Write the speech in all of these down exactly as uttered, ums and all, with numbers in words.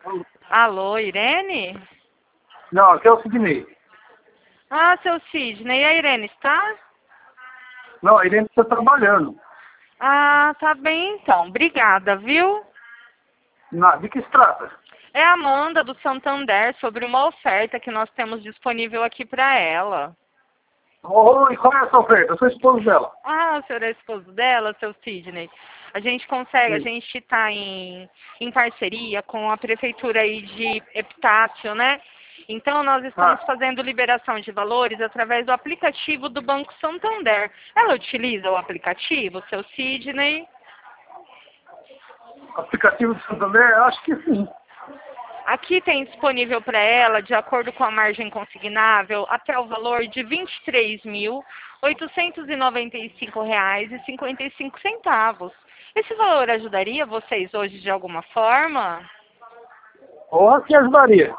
Alô, Irene? Não, aqui é o Sidney. Ah, seu Sidney, e a Irene está? Não, a Irene está trabalhando. Ah, tá bem então. Obrigada, viu? Na, de que se trata? É a Amanda do Santander sobre uma oferta que nós temos disponível aqui para ela. Oi, qual é essa oferta? Eu sou esposo dela. Ah, o senhor é esposo dela, seu Sidney. A gente consegue, a Sim. gente está em, em parceria com a prefeitura aí de Epitácio, né? Então, nós estamos Ah, fazendo liberação de valores através do aplicativo do Banco Santander. Ela utiliza o aplicativo, seu Sidney? aplicativo de Santander? Acho que sim. Aqui tem disponível para ela, de acordo com a margem consignável, até o valor de vinte e três mil, oitocentos e noventa e cinco reais e cinquenta e cinco centavos. Esse valor ajudaria vocês hoje de alguma forma? Porra, que ajudaria.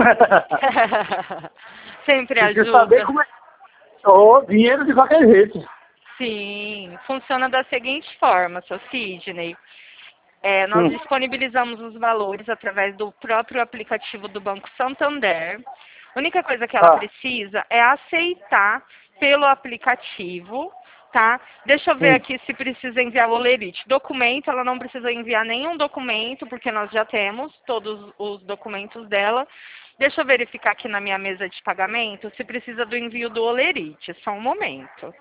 Sempre Tem que saber ajuda. como é. Ô, dinheiro de qualquer jeito. Sim, funciona da seguinte forma, seu Sidney. É, nós Hum. disponibilizamos os valores através do próprio aplicativo do Banco Santander. A única coisa que ela Ah, precisa é aceitar pelo aplicativo, tá? Deixa eu ver hum. aqui se precisa enviar o olerite. Documento, ela não precisa enviar nenhum documento, porque nós já temos todos os documentos dela. Deixa eu verificar aqui na minha mesa de pagamento se precisa do envio do olerite. Só um momento.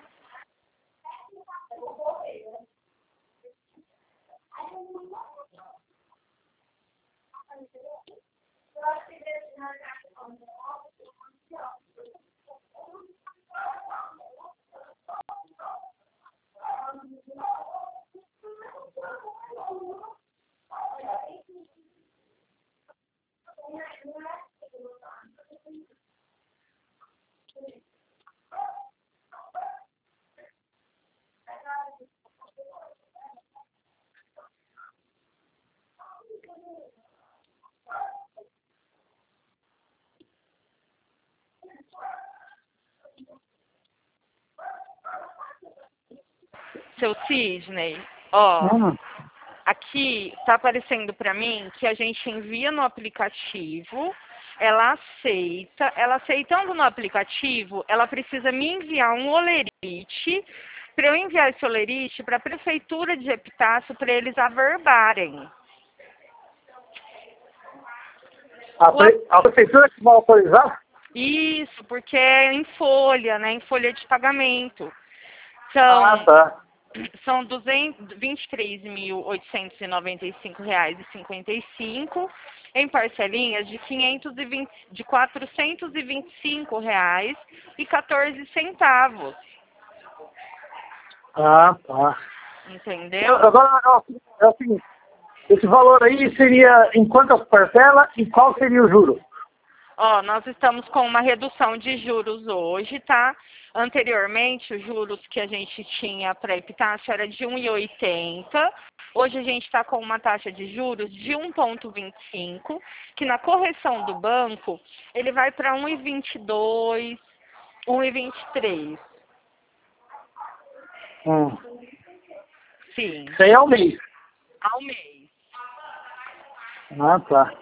Seu Sidney, ó, Hum. aqui está aparecendo para mim que a gente envia no aplicativo, ela aceita, ela aceitando no aplicativo, ela precisa me enviar um olerite, para eu enviar esse olerite para a prefeitura de Epitácio para eles averbarem. A, O a- pre... a prefeitura que vai autorizar? Isso, porque é em folha, né, em folha de pagamento. Ah, São tá. São vinte e três mil oitocentos e noventa e cinco reais e cinquenta e cinco em parcelinhas de quinhentos e vinte, de quatrocentos e vinte e cinco reais e quatorze centavos. Ah, tá. Eu- Entendeu? Agora, é o é o seguinte. Esse valor aí seria em quantas parcelas e qual seria o juro? Ó, nós estamos com uma redução de juros hoje, tá? Anteriormente, os juros que a gente tinha para Epitácio era de um vírgula oitenta. Hoje a gente está com uma taxa de juros de um vírgula vinte e cinco, que na correção do banco, ele vai para um vírgula vinte e dois, um vírgula vinte e três. Hum. Sim, Isso aí é o mês. ao mês. Ah, tá.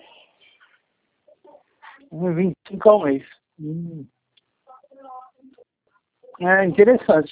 um e vinte e cinco ao mês. Hum. É interessante.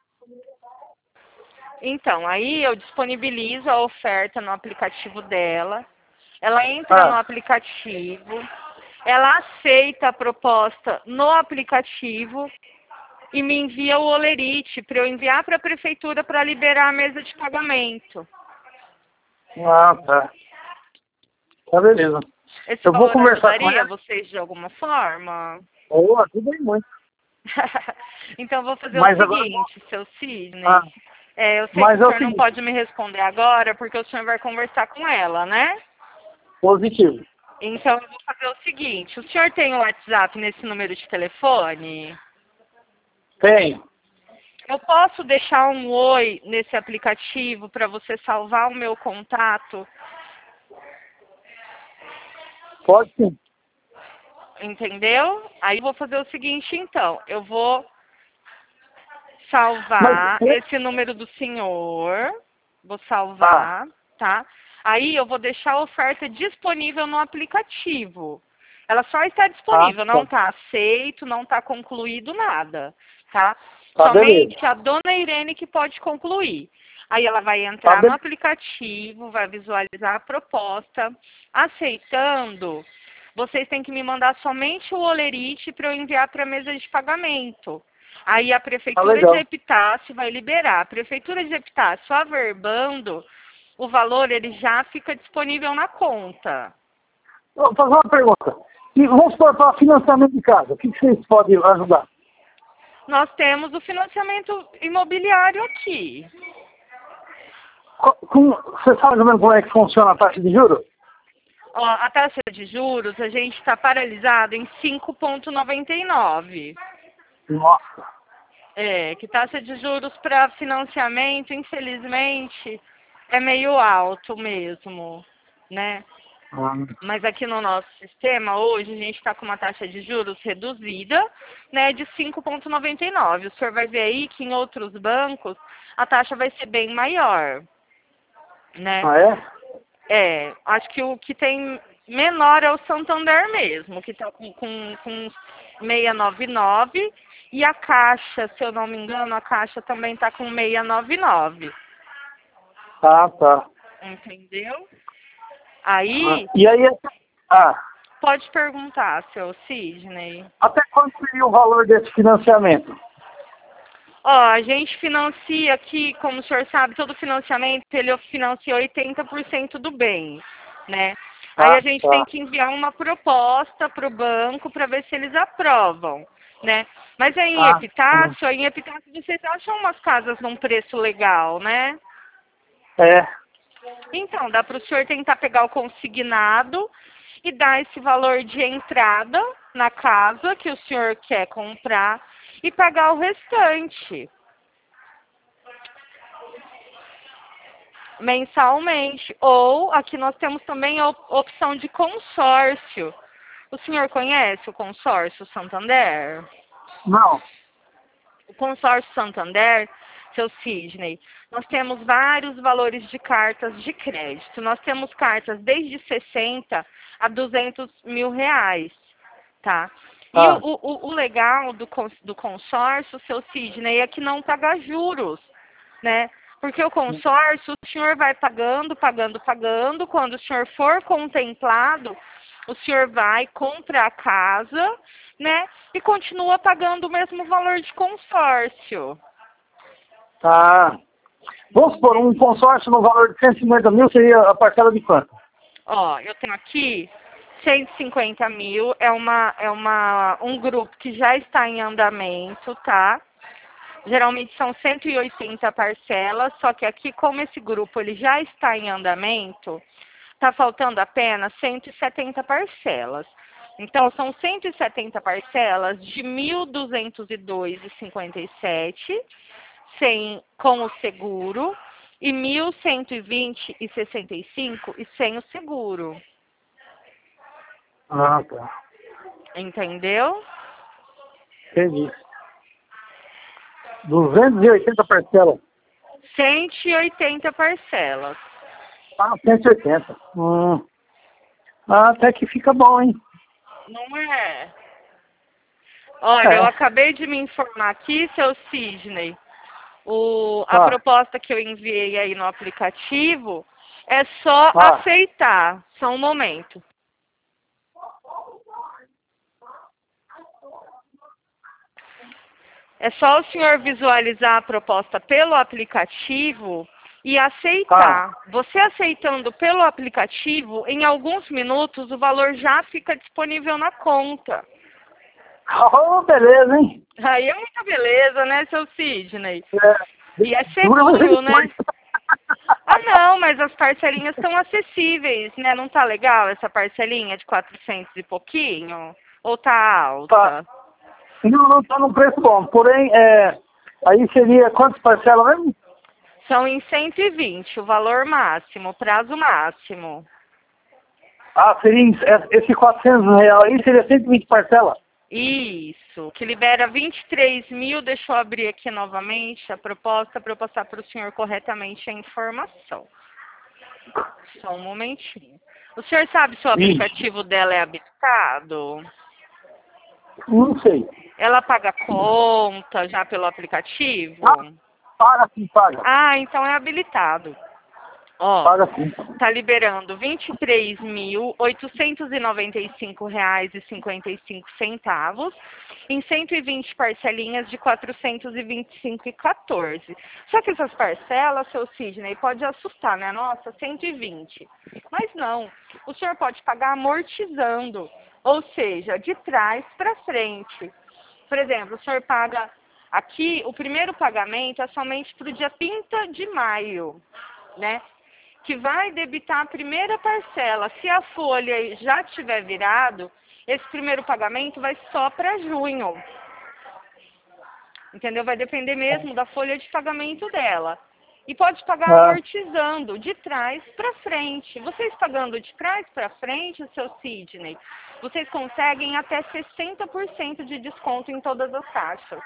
Então, aí eu disponibilizo a oferta no aplicativo dela. Ela entra no Ah, aplicativo, ela aceita a proposta no aplicativo e me envia o olerite para eu enviar para a prefeitura para liberar a mesa de pagamento. ah, tá. Tá, beleza. Esse Eu vou valor conversar com ajudaria ela. vocês de alguma forma? Oh, ajuda aí muito. Então, vou fazer o Mas agora... seguinte, seu Sidney. Ah, É, eu sei que mas o é o senhor não seguinte. pode me responder agora, porque o senhor vai conversar com ela, né? Positivo. Então, eu vou fazer o seguinte. O senhor tem o WhatsApp nesse número de telefone? Tem. Eu posso deixar um oi nesse aplicativo para você salvar o meu contato? Pode sim. Entendeu? Aí eu vou fazer o seguinte, então. Eu vou Mas... salvar esse número do senhor. Vou Ah, salvar, tá? Aí eu vou deixar a oferta disponível no aplicativo. Ela só está disponível, Ah, não tá. está aceito, não está concluído nada, tá? Tá, beleza. Somente a dona Irene que pode concluir. Aí ela vai Tá, entrar no be- aplicativo, vai visualizar a proposta. Aceitando, vocês têm que me mandar somente o holerite para eu enviar para a mesa de pagamento. Aí a tá Prefeitura de legal. Epitácio vai liberar. A Prefeitura de Epitácio averbando, o valor ele já fica disponível na conta. Vou fazer uma pergunta. E vamos supor para financiamento de casa. O que que vocês podem ajudar? Nós temos o financiamento imobiliário aqui. Co- com- Você sabe mais ou menos como é que funciona a taxa de juros? Ó, a taxa de juros, a gente está paralisado em cinco vírgula noventa e nove. Nossa. É, que taxa de juros para financiamento, infelizmente, é meio alto mesmo, né? Ah, Mas aqui no nosso sistema, hoje, a gente está com uma taxa de juros reduzida, né, de cinco vírgula noventa e nove. O senhor vai ver aí que em outros bancos a taxa vai ser bem maior, né? ah, é? É, acho que o que tem menor é o Santander mesmo, que está com, com, com seiscentos e noventa e nove. E a Caixa, se eu não me engano, a Caixa também está com seiscentos e noventa e nove. Ah, tá. Entendeu? Ah, Aí, e aí, ah, pode perguntar, seu Sidney. até quanto seria o valor desse financiamento? Ó, a gente financia aqui, como o senhor sabe, todo financiamento, ele financia oitenta por cento do bem, né? Aí Ah, a gente tem tá. que enviar uma proposta para o banco para ver se eles aprovam, né? Mas aí em Ah, hum. Epitácio, aí em Epitácio vocês acham umas casas num preço legal, né? É. Então, dá para o senhor tentar pegar o consignado e dar esse valor de entrada na casa que o senhor quer comprar e pagar o restante mensalmente. Ou aqui nós temos também a op- opção de consórcio. O senhor conhece o consórcio Santander? Não. O consórcio Santander, seu Sidney, nós temos vários valores de cartas de crédito. Nós temos cartas desde sessenta a duzentos mil reais, tá? E o, Ah, o, o legal do, cons- do consórcio, seu Sidney, é que não paga juros, né? Porque o consórcio, o senhor vai pagando, pagando, pagando. Quando o senhor for contemplado, o senhor vai, compra a casa, né? E continua pagando o mesmo valor de consórcio. tá. Vamos supor, um consórcio no valor de cento e cinquenta mil seria a parcela de quanto? Ó, eu tenho aqui cento e cinquenta mil, é, uma, é uma, um grupo que já está em andamento, tá? Geralmente são cento e oitenta parcelas, só que aqui, como esse grupo ele já está em andamento, está faltando apenas cento e setenta parcelas. Então, são cento e setenta parcelas de mil duzentos e dois reais e cinquenta e sete centavos, sem, com o seguro, e mil cento e vinte reais e sessenta e cinco centavos e sem o seguro. Ah, tá. Entendeu? Entendi. duzentas e oitenta parcelas. cento e oitenta parcelas. Ah, cento e oitenta. Hum. Ah, até que fica bom, hein? Não é? Olha, eu É. acabei de me informar aqui, seu Sidney. O, a Ah, proposta que eu enviei aí no aplicativo é só ah. aceitar. Só um momento. É só o senhor visualizar a proposta pelo aplicativo e aceitar. Você aceitando pelo aplicativo, em alguns minutos o valor já fica disponível na conta. Oh, beleza, hein? Aí é muita beleza, né, seu Sidney? É. E é Dura, mas seguro, ele né? foi. Ah, não, mas as parcelinhas estão acessíveis, né? Não tá legal essa parcelinha de quatrocentos e pouquinho? Ou tá alta? Tá. Não, não tá num preço bom. Porém, é, aí seria quantas parcelas mesmo? São em cento e vinte, o valor máximo, o prazo máximo. Ah, seria em- é, esse quatrocentos reais aí seria cento e vinte parcelas. Isso, que libera vinte e três mil. Deixa eu abrir aqui novamente a proposta para eu passar para o senhor corretamente a informação. Só um momentinho. O senhor sabe se o aplicativo dela é habilitado? Não sei. Ela paga conta já pelo aplicativo? Ah, paga sim, paga. Ah, então é habilitado. Ó, Paga sim. tá liberando vinte e três mil, oitocentos e noventa e cinco reais e cinquenta e cinco centavos em cento e vinte parcelinhas de quatrocentos e vinte e cinco reais e quatorze centavos. Só que essas parcelas, seu Sidney, pode assustar, né? Nossa, cento e vinte. Mas não, o senhor pode pagar amortizando, ou seja, de trás para frente. Por exemplo, o senhor paga aqui, o primeiro pagamento é somente para o dia trinta de maio, né? Que vai debitar a primeira parcela. Se a folha já tiver virado, esse primeiro pagamento vai só para junho. Entendeu? Vai depender mesmo da folha de pagamento dela. E pode pagar Ah. amortizando, de trás para frente. Vocês pagando de trás para frente, seu Sidney, vocês conseguem até sessenta por cento de desconto em todas as taxas.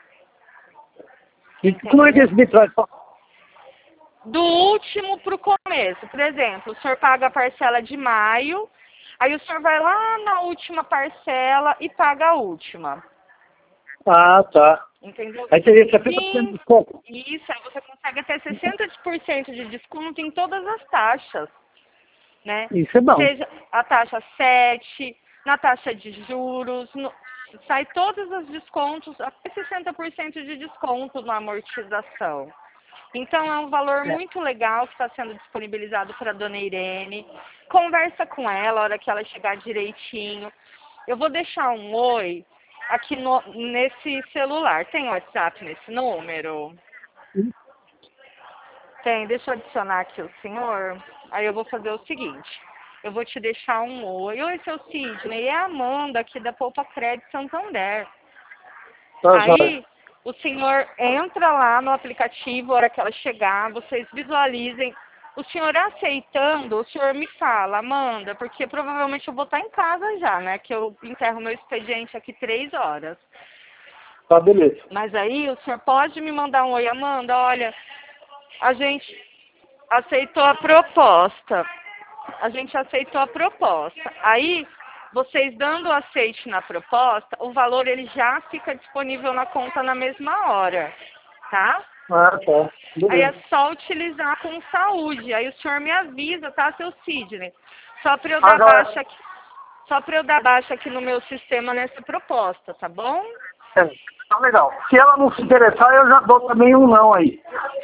E como é que esse de trás? Do último para o começo. Por exemplo, o senhor paga a parcela de maio, aí o senhor vai lá na última parcela e paga a última. Ah, tá. Entendeu? Aí teria setenta por cento de desconto. Isso, aí você consegue até sessenta por cento de desconto em todas as taxas. Né? Isso é bom. Seja a taxa sete, na taxa de juros, no, sai todos os descontos, até sessenta por cento de desconto na amortização. Então, é um valor muito legal que está sendo disponibilizado para a dona Irene. Conversa com ela a hora que ela chegar direitinho. Eu vou deixar um oi aqui no, nesse celular. Tem WhatsApp nesse número? Sim. Tem, deixa eu adicionar aqui o senhor. Aí eu vou fazer o seguinte. Eu vou te deixar um oi. Oi, seu Sidney. É a Amanda aqui da Poupa Crédito Santander. Tá, Aí... já. O senhor entra lá no aplicativo, a hora que ela chegar, vocês visualizem. O senhor aceitando, o senhor me fala, Amanda, porque provavelmente eu vou estar em casa já, né? Que eu encerro meu expediente aqui três horas. Tá, beleza. Mas aí o senhor pode me mandar um oi, Amanda, olha, a gente aceitou a proposta. A gente aceitou a proposta. Aí... Vocês dando o aceite na proposta, o valor ele já fica disponível na conta na mesma hora, tá? Ah, tá. Beleza. Aí é só utilizar com saúde. Aí o senhor me avisa, tá, seu Sidney? Só para eu dar Agora... baixa aqui, só para eu dar baixa aqui no meu sistema nessa proposta, tá bom? É, tá legal. Se ela não se interessar, eu já dou também um não aí.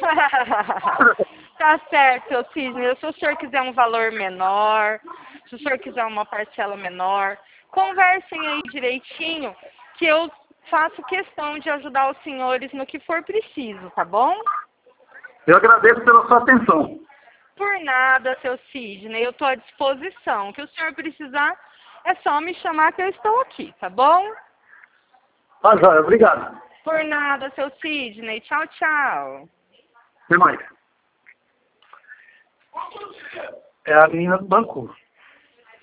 Tá certo, seu Sidney. Se o senhor quiser um valor menor, se o senhor quiser uma parcela menor, conversem aí direitinho, que eu faço questão de ajudar os senhores no que for preciso, tá bom? Eu agradeço pela sua atenção. Por nada, seu Sidney. Eu estou à disposição. O que o senhor precisar, é só me chamar que eu estou aqui, tá bom? Tá, joia. Obrigado. Por nada, seu Sidney. Tchau, tchau. Até mais. É a menina do banco.